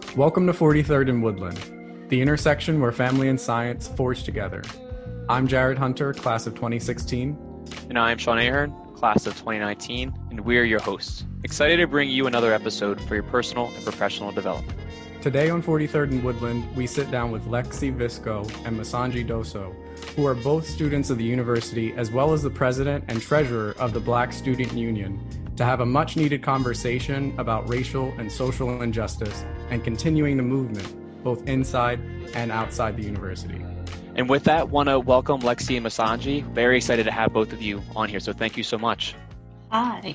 Welcome to 43rd and Woodland, the intersection where family and science forge together. I'm Jared Hunter, class of 2016. And I'm Sean Ahern, class of 2019, and we're your hosts. Excited to bring you another episode for your personal and professional development. Today on 43rd and Woodland, we sit down with Lexi Visco and Masanji Doso, who are both students of the university as well as the president and treasurer of the Black Student Union, to have a much-needed conversation about racial and social injustice and continuing the movement, both inside and outside the university. And with that, want to welcome Lexi and Masanji. Very excited to have both of you on here, so thank you so much. Hi.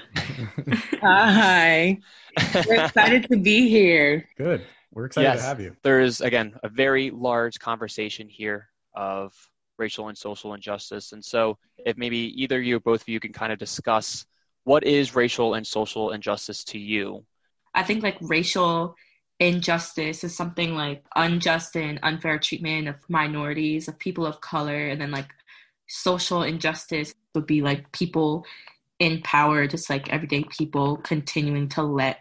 Hi. We're excited to be here. Good. We're excited to have you. There is, again, a very large conversation here of racial and social injustice. And so if maybe either you or both of you can kind of discuss what is racial and social injustice to you? I think like racial injustice is something like unjust and unfair treatment of minorities, of people of color. And then like social injustice would be like people in power, just like everyday people continuing to let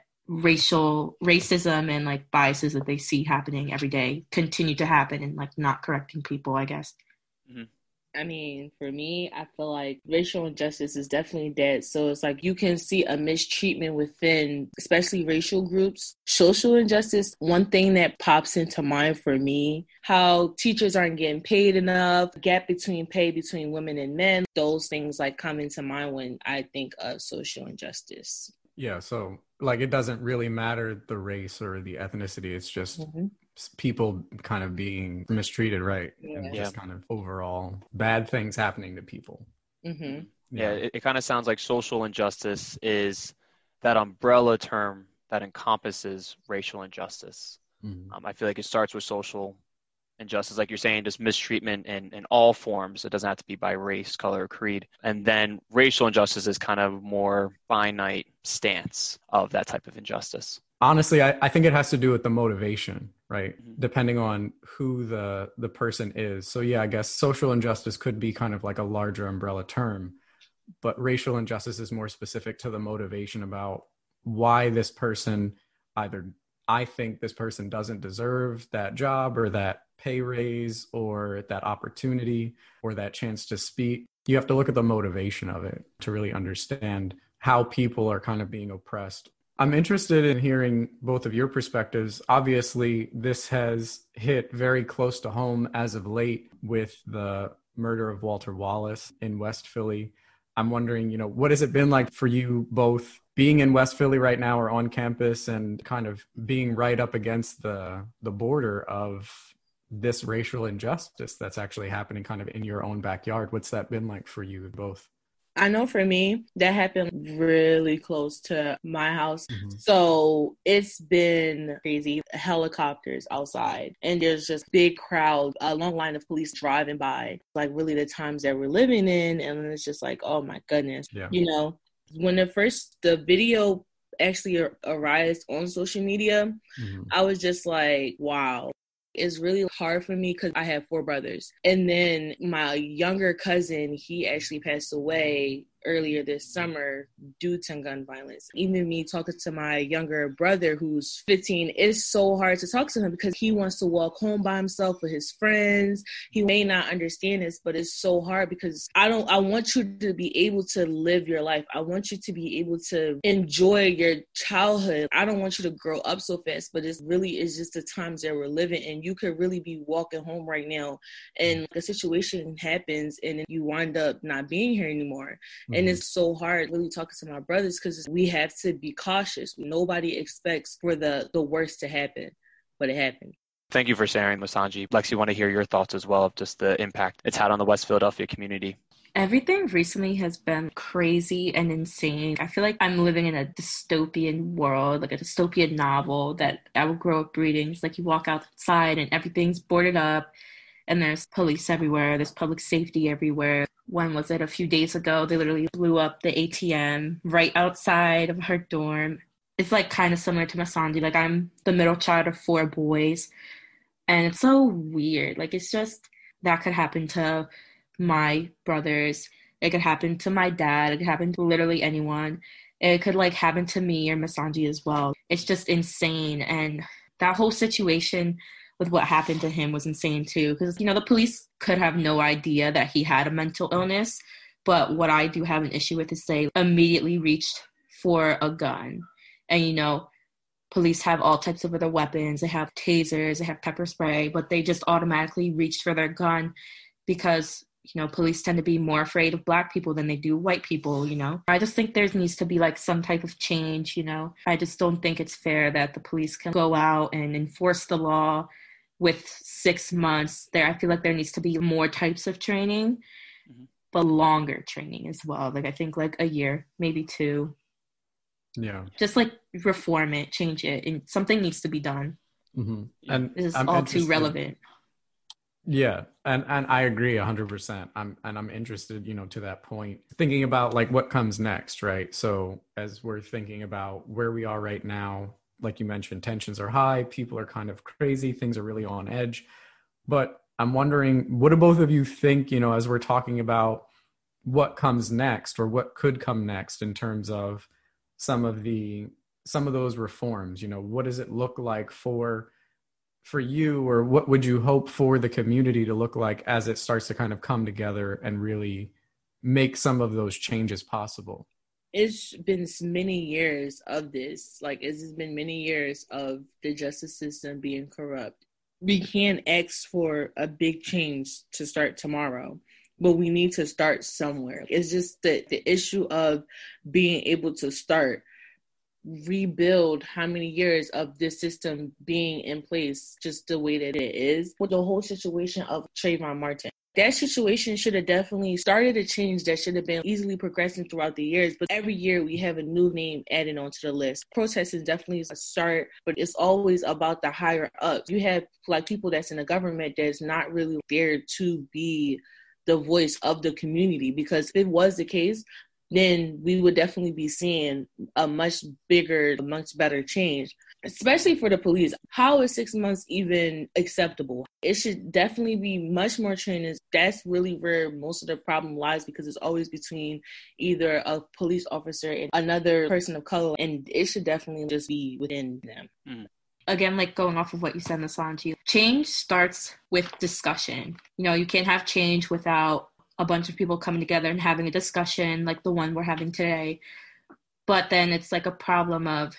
racism and like biases that they see happening every day continue to happen and like not correcting people, I guess. Mm-hmm. I mean, for me, I feel like racial injustice is definitely dead. So it's like you can see a mistreatment within, especially racial groups. Social injustice, one thing that pops into mind for me, how teachers aren't getting paid enough, gap between pay between women and men. Those things like come into mind when I think of social injustice. Yeah, so like it doesn't really matter the race or the ethnicity. It's just people kind of being mistreated, right? Yeah. And just kind of overall bad things happening to people. Mm-hmm. Yeah, it kind of sounds like social injustice is that umbrella term that encompasses racial injustice. Mm-hmm. I feel like it starts with social injustice, like you're saying, just mistreatment in all forms. It doesn't have to be by race, color, or creed. And then racial injustice is kind of more finite stance of that type of injustice. Honestly, I think it has to do with the motivation, right? Mm-hmm. Depending on who the person is. So yeah, I guess social injustice could be kind of like a larger umbrella term, but racial injustice is more specific to the motivation about why this person, either I think this person doesn't deserve that job or that pay raise or that opportunity or that chance to speak. You have to look at the motivation of it to really understand how people are kind of being oppressed. I'm interested in hearing both of your perspectives. Obviously, this has hit very close to home as of late with the murder of Walter Wallace in West Philly. I'm wondering, what has it been like for you both being in West Philly right now or on campus and kind of being right up against the border of this racial injustice that's actually happening kind of in your own backyard? What's that been like for you both? I know for me, that happened really close to my house. Mm-hmm. So it's been crazy. Helicopters outside, and there's just big crowd, a long line of police driving by. Like really the times that we're living in. And it's just like, oh my goodness. Yeah. When the video actually arrived on social media, I was just like, wow. It's really hard for me because I have 4 brothers. And then my younger cousin, he actually passed away earlier this summer due to gun violence. Even me talking to my younger brother who's 15, it's so hard to talk to him because he wants to walk home by himself with his friends. He may not understand this, but it's so hard because I want you to be able to live your life. I want you to be able to enjoy your childhood. I don't want you to grow up so fast, but it's just the times that we're living, and you could really be walking home right now and a situation happens and then you wind up not being here anymore. And it's so hard really talking to my brothers because we have to be cautious. Nobody expects for the worst to happen, but it happened. Thank you for sharing, Masanji. Lexi, want to hear your thoughts as well of just the impact it's had on the West Philadelphia community. Everything recently has been crazy and insane. I feel like I'm living in a dystopian world, like a dystopian novel that I would grow up reading. It's like you walk outside and everything's boarded up and there's police everywhere. There's public safety everywhere. When was it? A few days ago, they literally blew up the ATM right outside of her dorm. It's like kind of similar to Masanji. Like I'm the middle child of 4 boys. And it's so weird. Like it's just that could happen to my brothers. It could happen to my dad. It could happen to literally anyone. It could like happen to me or Masanji as well. It's just insane. And That whole situation with what happened to him was insane too, because, you know, the police could have no idea that he had a mental illness. But what I do have an issue with is they immediately reached for a gun. And, you know, police have all types of other weapons. They have tasers, they have pepper spray, but they just automatically reached for their gun because, you know, police tend to be more afraid of Black people than they do white people, you know. I just think there needs to be like some type of change, you know. I just don't think it's fair that the police can go out and enforce the law with 6 months. I feel like there needs to be more types of training, but longer training as well. Like, I think like a year, maybe 2. Yeah. Just like reform it, change it, and something needs to be done. Mm-hmm. And this is all too relevant. Yeah. And I agree 100%. I'm interested, you know, to that point, thinking about like what comes next, right? So as we're thinking about where we are right now, like you mentioned, tensions are high, people are kind of crazy, things are really on edge. But I'm wondering, what do both of you think, you know, as we're talking about what comes next or what could come next in terms of some of those reforms? You know, what does it look like for you, or what would you hope for the community to look like as it starts to kind of come together and really make some of those changes possible? It's been many years of this. Like, it's been many years of the justice system being corrupt. We can't ask for a big change to start tomorrow, but we need to start somewhere. It's just the issue of being able to start, rebuild how many years of this system being in place just the way that it is. With the whole situation of Trayvon Martin, that situation should have definitely started a change that should have been easily progressing throughout the years. But every year we have a new name added onto the list. Protest is definitely a start, but it's always about the higher ups. You have like people that's in the government that's not really there to be the voice of the community, because if it was the case, then we would definitely be seeing a much bigger, much better change, especially for the police. How is 6 months even acceptable? It should definitely be much more training. That's really where most of the problem lies, because it's always between either a police officer and another person of color, and it should definitely just be within them. Again, like going off of what you said, Nasanji, change starts with discussion. You know, you can't have change without a bunch of people coming together and having a discussion like the one we're having today. But then it's like a problem of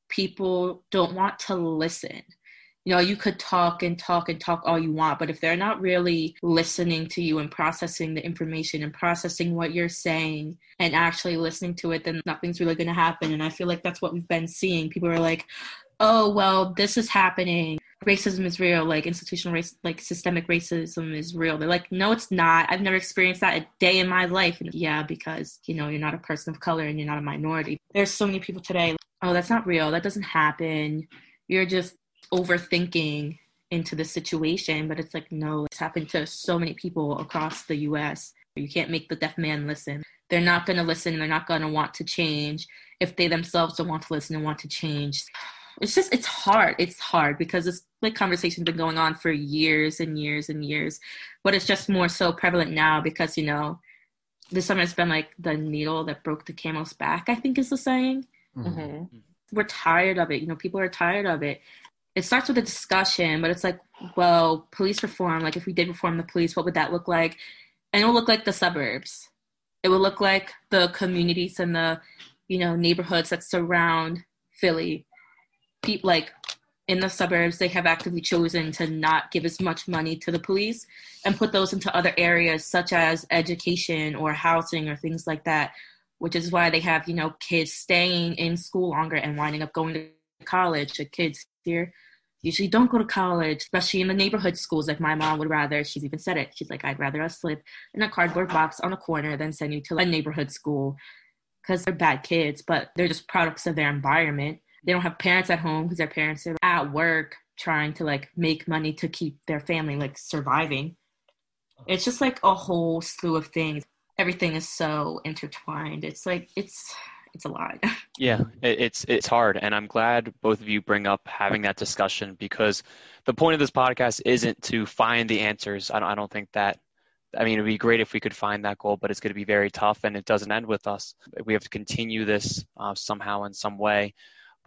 people don't want to listen. You know, you could talk and talk and talk all you want, but if they're not really listening to you and processing the information and processing what you're saying and actually listening to it, then nothing's really going to happen. And I feel like that's what we've been seeing. People are like, oh, well, this is happening. Racism is real, like institutional race, like systemic racism is real. They're like, no, it's not. I've never experienced that a day in my life. And yeah, because, you know, you're not a person of color and you're not a minority. There's so many people today, oh, that's not real. That doesn't happen. You're just overthinking into the situation. But it's like, no, it's happened to so many people across the U.S. You can't make the deaf man listen. They're not going to listen, and they're not going to want to change if they themselves don't want to listen and want to change. It's hard. It's hard because this like conversation's been going on for years and years and years, but it's just more so prevalent now because, you know, this summer has been like the needle that broke the camel's back, I think is the saying. Mm-hmm. We're tired of it. You know, people are tired of it. It starts with a discussion, but it's like, well, police reform, like if we did reform the police, what would that look like? And it will look like the suburbs. It will look like the communities and the, you know, neighborhoods that surround Philly. People like in the suburbs, they have actively chosen to not give as much money to the police and put those into other areas such as education or housing or things like that, which is why they have, you know, kids staying in school longer and winding up going to college. The kids here usually don't go to college, especially in the neighborhood schools. Like my mom would rather, she's even said it, she's like, I'd rather us live in a cardboard box on a corner than send you to a neighborhood school, because they're bad kids, but they're just products of their environment. They don't have parents at home because their parents are at work trying to like make money to keep their family like surviving. It's just like a whole slew of things. Everything is so intertwined. It's like, it's a lot. Yeah, it's hard. And I'm glad both of you bring up having that discussion, because the point of this podcast isn't to find the answers. I don't think that, I mean, it'd be great if we could find that goal, but it's going to be very tough, and it doesn't end with us. We have to continue this somehow in some way. But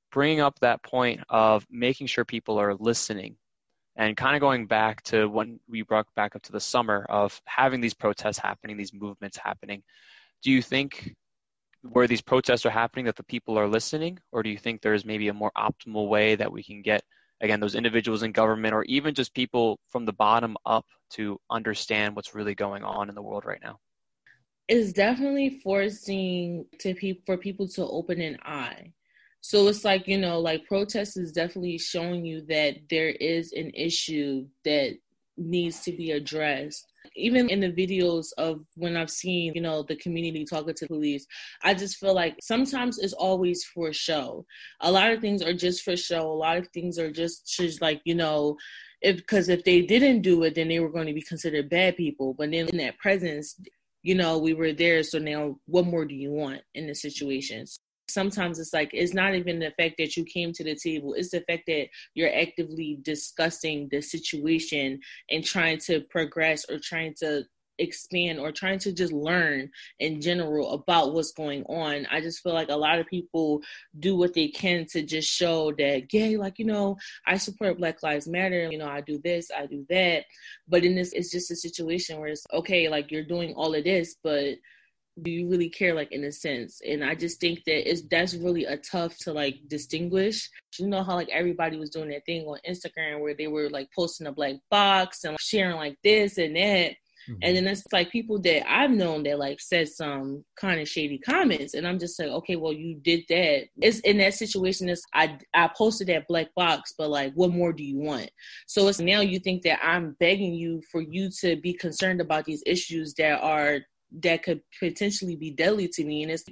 bringing up that point of making sure people are listening and kind of going back to when we brought back up to the summer of having these protests happening, these movements happening. Do you think where these protests are happening that the people are listening, or do you think there's maybe a more optimal way that we can get, again, those individuals in government or even just people from the bottom up to understand what's really going on in the world right now? It's definitely forcing for people to open an eye. So it's like, like protest is definitely showing you that there is an issue that needs to be addressed. Even in the videos of when I've seen, the community talking to police, I just feel like sometimes it's always for show. A lot of things are just for show. A lot of things are just like, because if they didn't do it, then they were going to be considered bad people. But then in that presence, we were there. So now what more do you want in the situation? Sometimes it's like, it's not even the fact that you came to the table. It's the fact that you're actively discussing the situation and trying to progress or trying to expand or trying to just learn in general about what's going on. I just feel like a lot of people do what they can to just show that, yeah, like, I support Black Lives Matter. I do this, I do that. But in this, it's just a situation where it's okay, like you're doing all of this, but do you really care, like, in a sense? And I just think that that's really a tough to like distinguish. How like everybody was doing that thing on Instagram where they were like posting a black box and like, sharing like this and that. Mm-hmm. And then it's like people that I've known that like said some kind of shady comments. And I'm just like, okay, well, you did that. It's in that situation, I posted that black box, but like, what more do you want? So it's now you think that I'm begging you for you to be concerned about these issues that could potentially be deadly to me. And it's,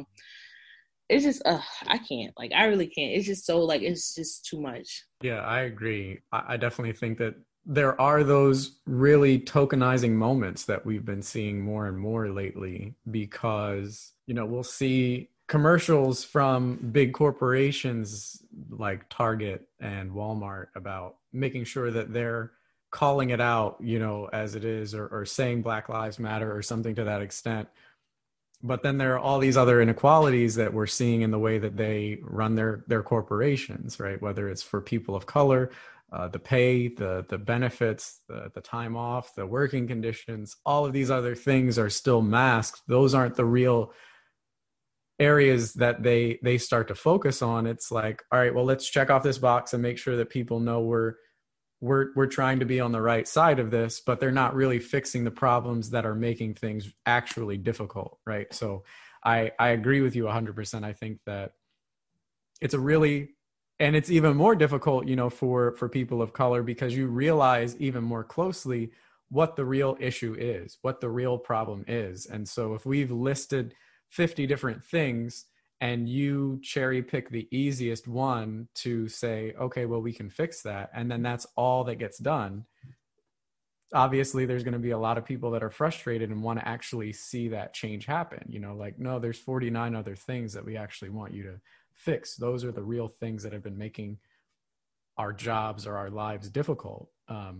it's just, I can't, like, I really can't. It's just so like, it's just too much. Yeah, I agree. I definitely think that there are those really tokenizing moments that we've been seeing more and more lately because, we'll see commercials from big corporations like Target and Walmart about making sure that they're calling it out, as it is, or saying Black Lives Matter or something to that extent. But then there are all these other inequalities that we're seeing in the way that they run their corporations, right? Whether it's for people of color, the pay, the benefits, the time off, the working conditions, all of these other things are still masked. Those aren't the real areas that they start to focus on. It's like, all right, well, let's check off this box and make sure that people know we're trying to be on the right side of this, but they're not really fixing the problems that are making things actually difficult, right? So I agree with you 100%. I think that it's and it's even more difficult, for people of color because you realize even more closely what the real issue is, what the real problem is. And so if we've listed 50 different things and you cherry pick the easiest one to say, okay, well, we can fix that, and then that's all that gets done, obviously there's going to be a lot of people that are frustrated and want to actually see that change happen. Like, no, there's 49 other things that we actually want you to fix. Those are the real things that have been making our jobs or our lives difficult.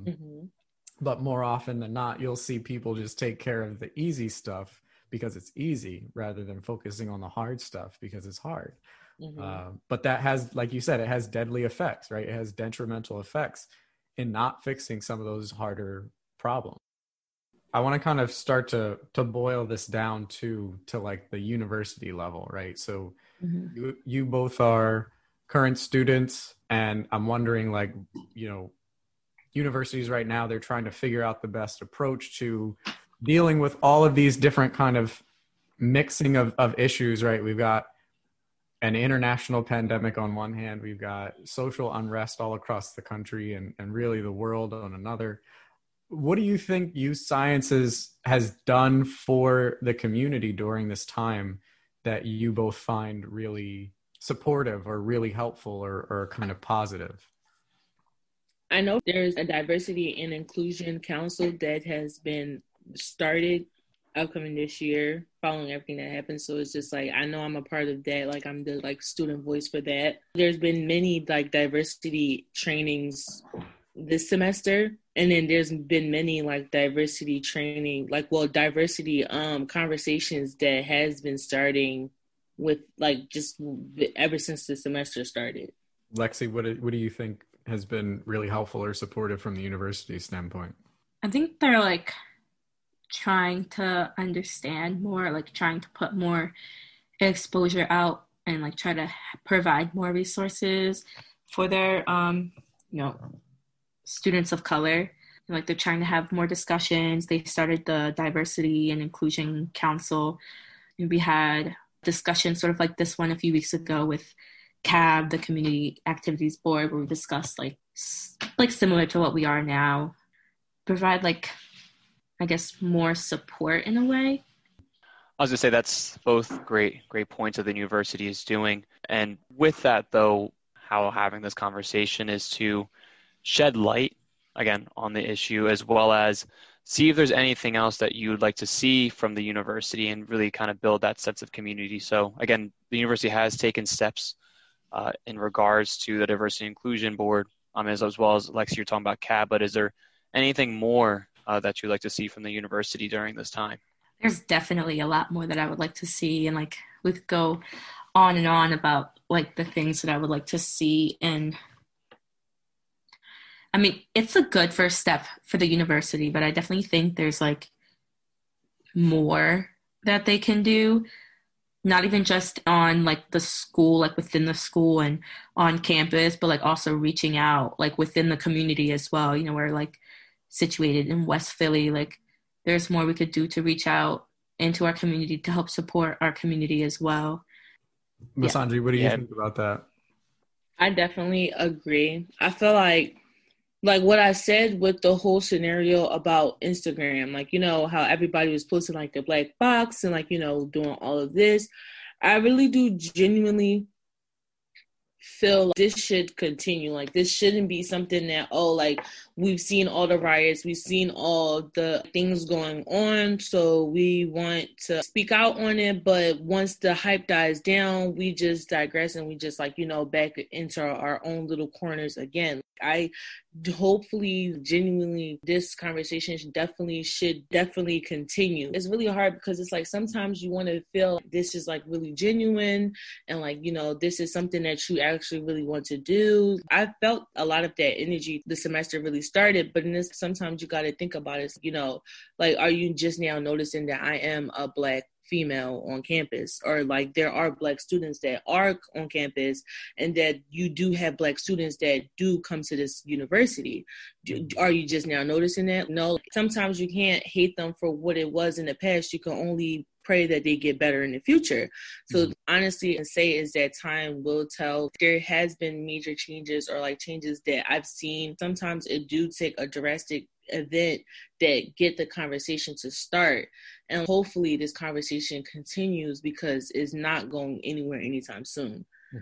But more often than not, you'll see people just take care of the easy stuff because it's easy rather than focusing on the hard stuff because it's hard. But that has, like you said, it has deadly effects, right? It has detrimental effects in not fixing some of those harder problems. I want to kind of start to boil this down to like the university level, right? So you both are current students, and I'm wondering, like, universities right now, they're trying to figure out the best approach to dealing with all of these different kind of mixing of issues, right? We've got an international pandemic on one hand, we've got social unrest all across the country and really the world on another. What do you think Youth Sciences has done for the community during this time that you both find really supportive or really helpful or kind of positive? I know there's a diversity and inclusion council that has been started upcoming this year following everything that happened. So it's just like, I know I'm a part of that. Like, I'm the like student voice for that. There's been many like diversity trainings this semester. And then there's been many like diversity training, diversity conversations that has been starting with like just ever since the semester started. Lexi, what do you think has been really helpful or supportive from the university standpoint? I think they're like trying to understand more, like trying to put more exposure out and like try to provide more resources for their students of color. Like they're trying to have more discussions. They started the Diversity and Inclusion Council. And we had discussions sort of like this one a few weeks ago with CAB, the Community Activities Board, where we discussed like similar to what we are now, provide like, I guess, more support in a way. I was going to say that's both great points that the university is doing. And with that, though, how having this conversation is to shed light, again, on the issue, as well as see if there's anything else that you would like to see from the university and really kind of build that sense of community. So, again, the university has taken steps in regards to the Diversity and Inclusion Board, as well as, Lexi, you're talking about CAB, but is there anything more that you'd like to see from the university during this time? There's definitely a lot more that I would like to see, and like we could go on and on about like the things that I would like to see. And I mean, it's a good first step for the university, but I definitely think there's like more that they can do, not even just on like the school, like within the school and on campus, but like also reaching out like within the community as well. You know, we're like situated in West Philly, like there's more we could do to reach out into our community to help support our community as well. Masanji, what do you think about that? I definitely agree. I feel like what I said with the whole scenario about Instagram, like, you know, how everybody was posting like the black box and like, you know, doing all of this. I really do genuinely feel like this should continue. Like this shouldn't be something that, oh, like we've seen all the riots, we've seen all the things going on, so we want to speak out on it, but once the hype dies down, we just digress and we just like, you know, back into our own little corners again. I hopefully genuinely this conversation should definitely continue. It's really hard because it's like sometimes you want to feel like this is like really genuine and like, you know, this is something that you actually really want to do. I felt a lot of that energy the semester really started, but in this sometimes you got to think about it, you know, like are you just now noticing that I am a Black female on campus, or like there are Black students that are on campus and that you do have Black students that do come to this university. Are you just now noticing that? No, sometimes you can't hate them for what it was in the past. You can only pray that they get better in the future. So honestly, and say is that time will tell. There has been major changes or like changes that I've seen. Sometimes it do take a drastic event that get the conversation to start, and hopefully this conversation continues because it's not going anywhere anytime soon.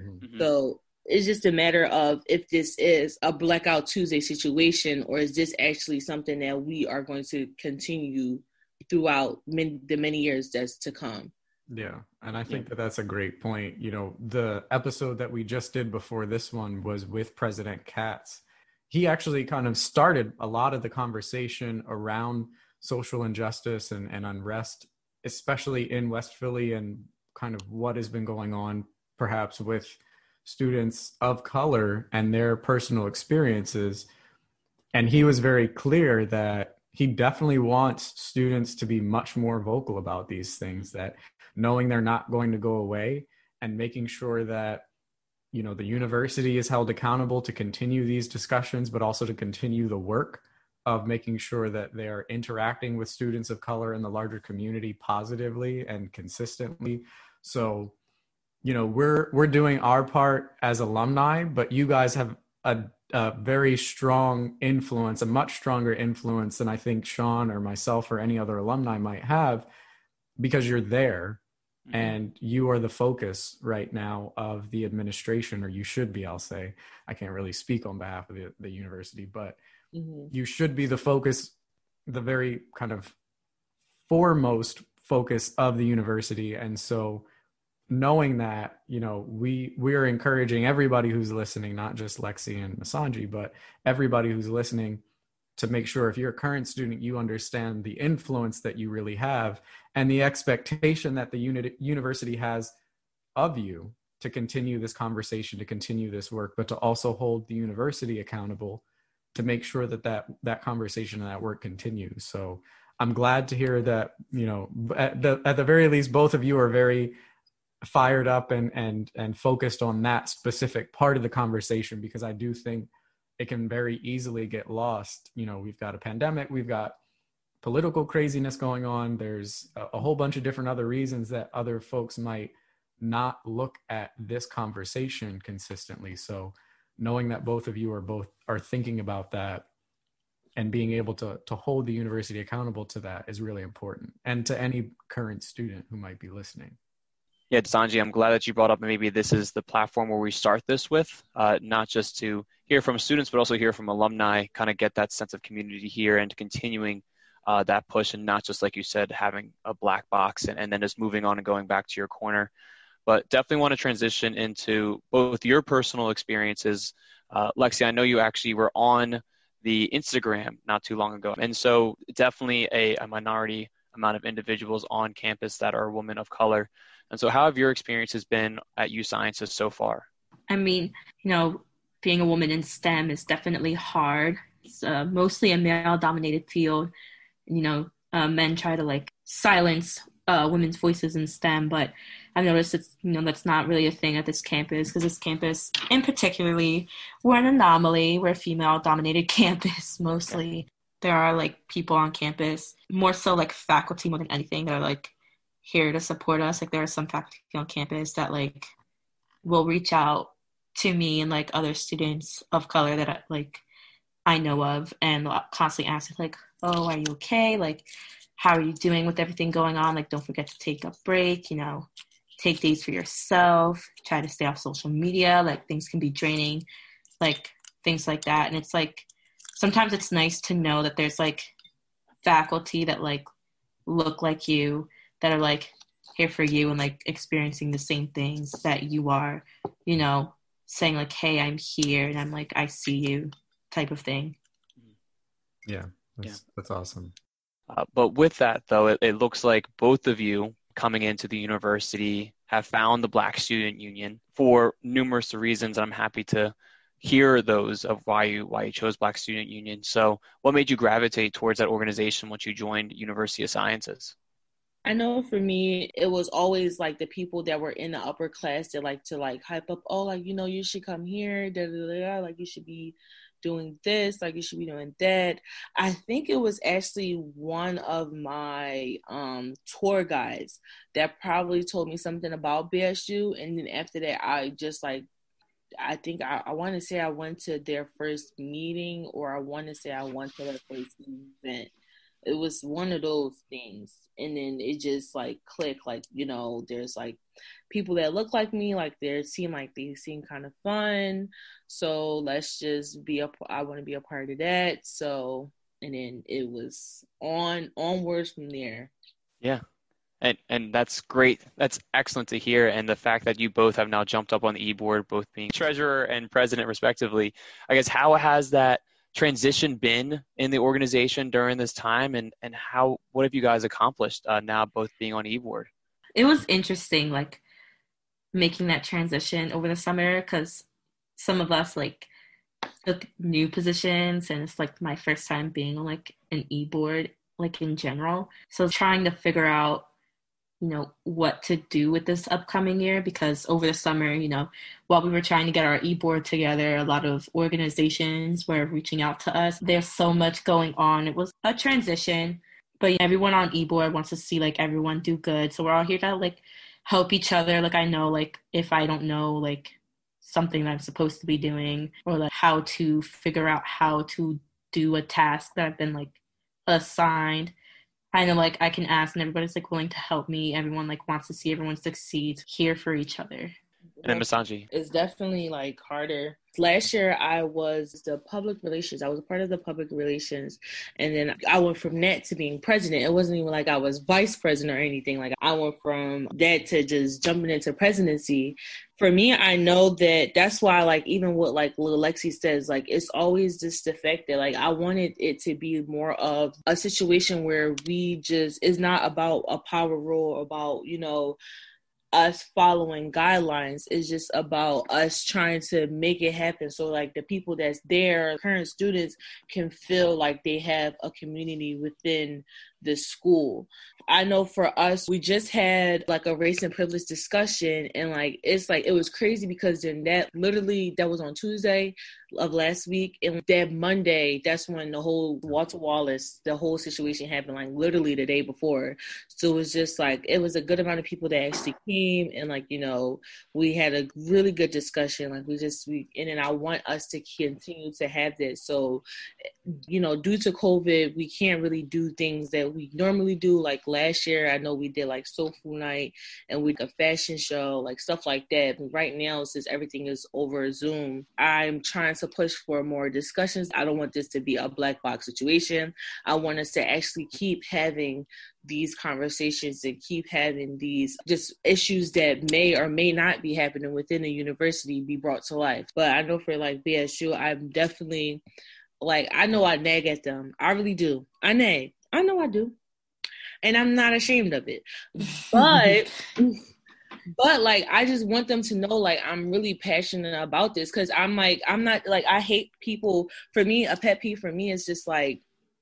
So it's just a matter of if this is a Blackout Tuesday situation or is this actually something that we are going to continue throughout the many years that's to come. Yeah, and I think that that's a great point. You know, the episode that we just did before this one was with President Katz. He actually kind of started a lot of the conversation around social injustice and unrest, especially in West Philly, and kind of what has been going on perhaps with students of color and their personal experiences. And he was very clear that he definitely wants students to be much more vocal about these things, that knowing they're not going to go away and making sure that, you know, the university is held accountable to continue these discussions, but also to continue the work of making sure that they're interacting with students of color in the larger community positively and consistently. So, you know, we're doing our part as alumni, but you guys have a very strong influence, a much stronger influence than I think Sean or myself or any other alumni might have, because you're there. And you are the focus right now of the administration, or you should be, I'll say. I can't really speak on behalf of the university, but you should be the focus, the very kind of foremost focus of the university. And so knowing that, you know, we are encouraging everybody who's listening, not just Lexi and Masanji, but everybody who's listening, to make sure if you're a current student, you understand the influence that you really have and the expectation that the university has of you to continue this conversation, to continue this work, but to also hold the university accountable to make sure that that conversation and that work continues. So I'm glad to hear that, you know, at the very least, both of you are very fired up and focused on that specific part of the conversation, because I do think it can very easily get lost. You know, we've got a pandemic, we've got political craziness going on. There's a whole bunch of different other reasons that other folks might not look at this conversation consistently. So knowing that both of you are thinking about that and being able to hold the university accountable to that is really important, and to any current student who might be listening. Yeah, Sanji, I'm glad that you brought up maybe this is the platform where we start this with, not just to hear from students, but also hear from alumni, kind of get that sense of community here and continuing that push, and not just, like you said, having a black box and then just moving on and going back to your corner. But definitely want to transition into both your personal experiences. Lexi, I know you actually were on the Instagram not too long ago. And so definitely a minority amount of individuals on campus that are women of color. And so how have your experiences been at U Sciences so far? I mean, you know, being a woman in STEM is definitely hard. It's mostly a male-dominated field. You know, men try to like silence women's voices in STEM, but I've noticed it's, you know, that's not really a thing at this campus, because this campus in particularly, we're an anomaly. We're a female-dominated campus mostly. There are like people on campus, more so like faculty more than anything, that are like here to support us. Like there are some faculty on campus that like will reach out to me and like other students of color that I know of, and constantly ask like, oh, are you okay? Like, how are you doing with everything going on? Like, don't forget to take a break, you know, take days for yourself, try to stay off social media. Like, things can be draining, like things like that. And it's like, sometimes it's nice to know that there's like faculty that like look like you, that are like here for you and like experiencing the same things that you are, you know, saying like, hey, I'm here and I'm like, I see you type of thing. Yeah, that's awesome. But with that, though, it looks like both of you coming into the university have found the Black Student Union for numerous reasons. And I'm happy to hear those of why you chose Black Student Union. So what made you gravitate towards that organization once you joined University of Sciences? I know for me, it was always like the people that were in the upper class that like to like hype up, oh, like, you know, you should come here, da, da, da, da, like you should be doing this, like you should be doing that. I think it was actually one of my tour guides that probably told me something about BSU. And then after that, I just like, I think I want to say I went to their first meeting, or I want to say I went to their first event. It was one of those things. And then it just like clicked, like, you know, there's like people that look like me, like they seem kind of fun. So let's just I want to be a part of that. So, and then it was onwards from there. Yeah. And that's great. That's excellent to hear. And the fact that you both have now jumped up on the e-board, both being treasurer and president respectively, I guess, how has that transition been in the organization during this time, and what have you guys accomplished now both being on e-board? It was interesting, like making that transition over the summer, because some of us like took new positions, and it's like my first time being on like an e-board, like in general. So trying to figure out, you know, what to do with this upcoming year, because over the summer, you know, while we were trying to get our e-board together, a lot of organizations were reaching out to us. There's so much going on. It was a transition, but everyone on e-board wants to see like everyone do good. So we're all here to like help each other. Like I know, like if I don't know like something that I'm supposed to be doing, or like how to figure out how to do a task that I've been like assigned, I know like I can ask, and everybody's like willing to help me. Everyone like wants to see everyone succeed, here for each other. And then Masanji. It's definitely like harder. Last year I was the public relations. I was a part of the public relations, and then I went from that to being president. It wasn't even like I was vice president or anything. Like I went from that to just jumping into presidency. For me, I know that that's why, like, even what like little Lexi says, like it's always just the fact that like I wanted it to be more of a situation where we just, it's not about a power role, about, you know, us following guidelines. It's just about us trying to make it happen. So like the people that's there, current students, can feel like they have a community within the school. I know for us, we just had like a race and privilege discussion, and like it's like it was crazy because then that was on Tuesday of last week, and that Monday, that's when the whole Walter Wallace, the whole situation happened, like literally the day before. So it was just like it was a good amount of people that actually came, and like, you know, we had a really good discussion. Like and then I want us to continue to have this. So, you know, due to COVID, we can't really do things that we normally do. Like last year, I know we did like soul food night and we did a fashion show, like stuff like that. But right now, since everything is over Zoom, I'm trying to push for more discussions. I don't want this to be a black box situation. I want us to actually keep having these conversations and keep having these just issues that may or may not be happening within the university be brought to life. But I know for like BSU, I'm definitely like, I know I nag at them. I really do. I nag. I know I do. And I'm not ashamed of it. But like, I just want them to know, like, I'm really passionate about this. Cause I'm not like, I hate people. For me, a pet peeve for me is just like,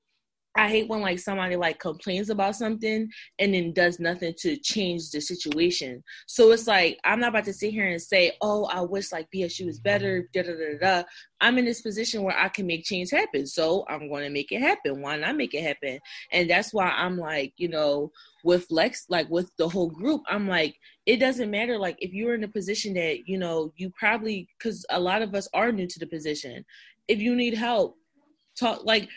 I hate when like somebody like complains about something and then does nothing to change the situation. So it's like, I'm not about to sit here and say, oh, I wish like BSU was better, da da da da. I'm in this position where I can make change happen. So I'm going to make it happen. Why not make it happen? And that's why I'm like, you know, with Lex, like with the whole group, I'm like, it doesn't matter. Like if you're in a position that, you know, you probably, cause a lot of us are new to the position. If you need help, talk. Like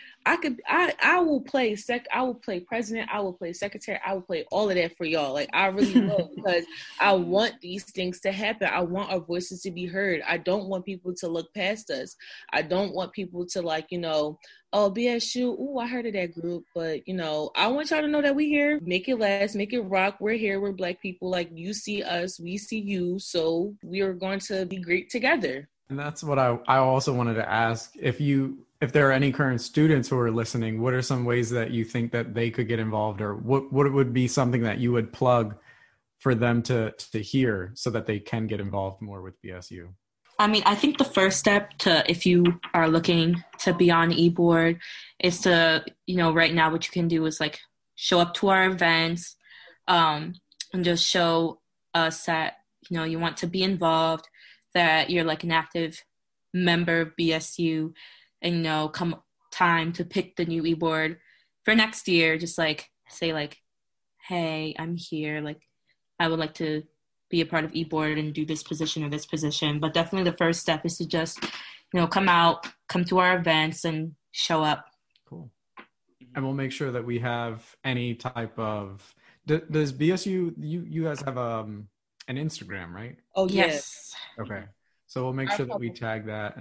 I will play president, I will play secretary, I will play all of that for y'all. Like I really will, because I want these things to happen. I want our voices to be heard. I don't want people to look past us. I don't want people to like, you know, oh, BSU, ooh, I heard of that group. But, you know, I want y'all to know that we here. Make it last, make it rock. We're here. We're Black people. Like, you see us, we see you. So we are going to be great together. And that's what I also wanted to ask. If there are any current students who are listening, what are some ways that you think that they could get involved, or what would be something that you would plug for them to hear so that they can get involved more with BSU? I mean, I think the first step to, if you are looking to be on eBoard, is to, you know, right now what you can do is like show up to our events, and just show us that, you know, you want to be involved, that you're like an active member of BSU, and, you know, come time to pick the new eBoard for next year, just like say like, hey, I'm here. Like, I would like to be a part of eBoard and do this position or this position. But definitely the first step is to just, you know, come to our events and show up. Cool. And we'll make sure that we have any type of, does BSU, you guys have an Instagram, right? Oh, yes. Okay. So we'll make sure that we tag that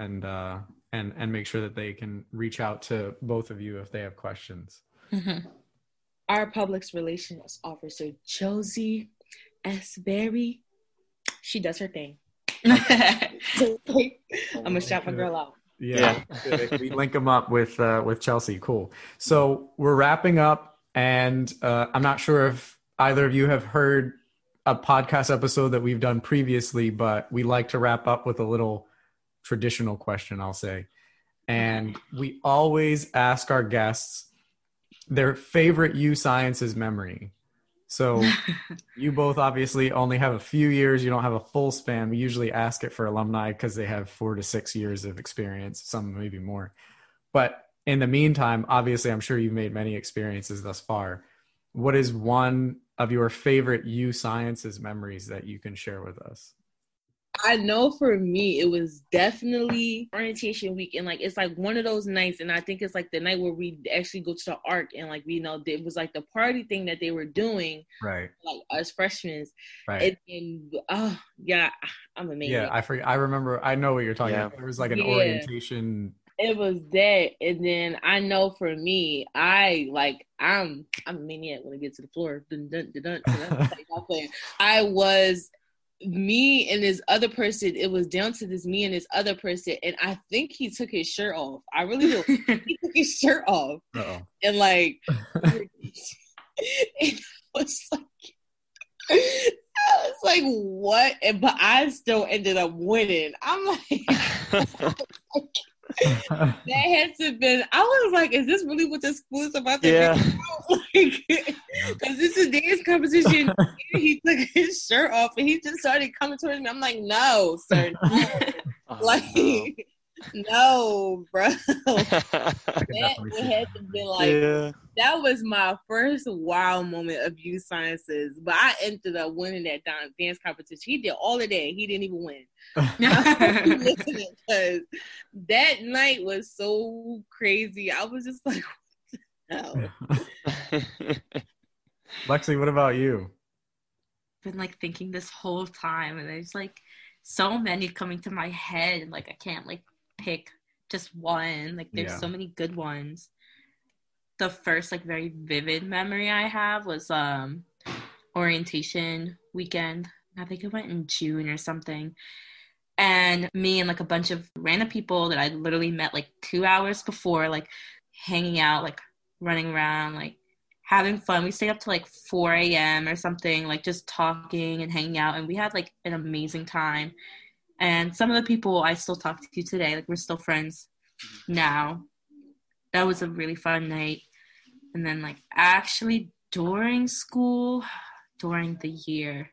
and make sure that they can reach out to both of you if they have questions. Mm-hmm. Our public relations officer, Josie S. Berry, she does her thing. I'm gonna shout my girl out. Yeah. We link them up with Chelsea. Cool. So we're wrapping up, and I'm not sure if either of you have heard a podcast episode that we've done previously, but we like to wrap up with a little traditional question, I'll say. And we always ask our guests their favorite U Sciences memory. So you both obviously only have a few years. You don't have a full span. We usually ask it for alumni because they have 4 to 6 years of experience, some maybe more. But in the meantime, obviously, I'm sure you've made many experiences thus far. What is one of your favorite U Sciences memories that you can share with us? I know for me, it was definitely orientation week. And like, it's like one of those nights. And I think it's like the night where we actually go to the ARC, and like, you know, it was like the party thing that they were doing. Right. Like us freshmen. Right. And oh, yeah, I'm amazing. Yeah, I remember. I know what you're talking about. There was like an orientation. It was that. And then I know for me, I'm a maniac when I get to the floor. I was me and this other person. It was down to this me and this other person, and I think he took his shirt off. I really do. He took his shirt off. Uh-oh. And like it was like I was like, what? But I still ended up winning. I'm like, that had to have been, I was like, is this really what this school is about to be? Because this is a dance competition. He took his shirt off and he just started coming towards me. I'm like, no, sir. No. No, bro. That had to be like, that was my first wow moment of youth sciences. But I ended up winning that dance competition. He did all of that. He didn't even win. Because that night was so crazy. I was just like, what the hell? Lexi, what about you? I've been like thinking this whole time, and there's like so many coming to my head, and like I can't like pick just one. Like there's so many good ones. The first like very vivid memory I have was orientation weekend. I think it went in June or something. And me and like a bunch of random people that I literally met like 2 hours before, like hanging out, like running around, like having fun. We stayed up to like 4 a.m. or something, like just talking and hanging out. And we had like an amazing time. And some of the people I still talk to today, like we're still friends now. That was a really fun night. And then like actually during school, during the year,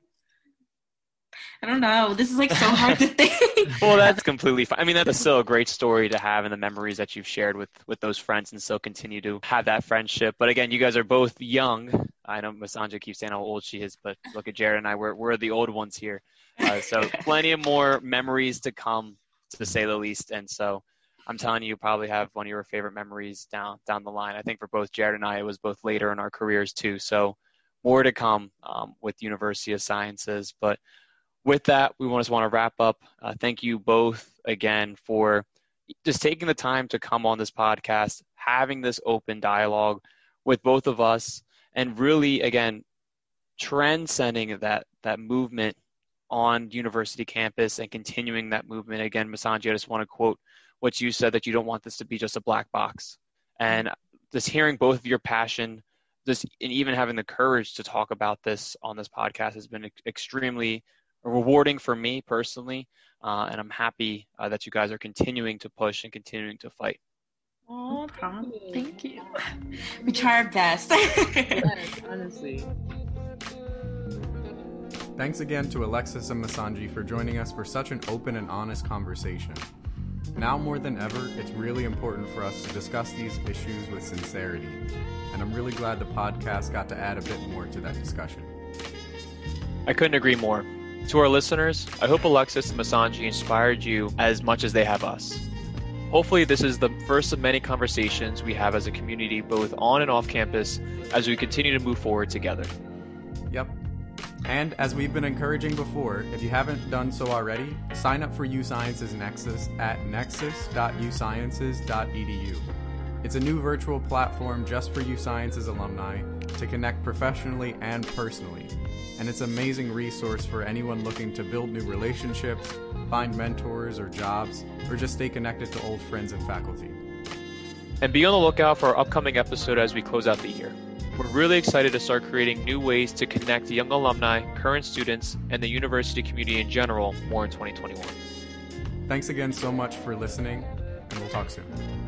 I don't know. This is like so hard to think. Well, that's completely fine. I mean, that's still a great story to have in the memories that you've shared with those friends and still continue to have that friendship. But again, you guys are both young. I know Masanja keeps saying how old she is, but look at Jared and I, we're the old ones here. So plenty of more memories to come, to say the least. And so I'm telling you, probably have one of your favorite memories down the line. I think for both Jared and I, it was both later in our careers too. So more to come with University of Sciences. But with that, we just want to wrap up. Thank you both again for just taking the time to come on this podcast, having this open dialogue with both of us, and really, again, transcending that movement on university campus and continuing that movement. Again, Masanja, I just want to quote what you said, that you don't want this to be just a black box. And just hearing both of your passion, and even having the courage to talk about this on this podcast has been extremely rewarding for me personally. And I'm happy that you guys are continuing to push and continuing to fight. Oh, Tom, thank you. We try our best. Yes, honestly. Thanks again to Alexis and Masanji for joining us for such an open and honest conversation. Now more than ever, it's really important for us to discuss these issues with sincerity, and I'm really glad the podcast got to add a bit more to that discussion. I couldn't agree more. To our listeners, I hope Alexis and Masanji inspired you as much as they have us. Hopefully this is the first of many conversations we have as a community, both on and off campus, as we continue to move forward together. Yep. And as we've been encouraging before, if you haven't done so already, sign up for USciences Nexus at nexus.usciences.edu. It's a new virtual platform just for USciences alumni to connect professionally and personally. And it's an amazing resource for anyone looking to build new relationships, find mentors or jobs, or just stay connected to old friends and faculty. And be on the lookout for our upcoming episode as we close out the year. We're really excited to start creating new ways to connect young alumni, current students, and the university community in general more in 2021. Thanks again so much for listening, and we'll talk soon.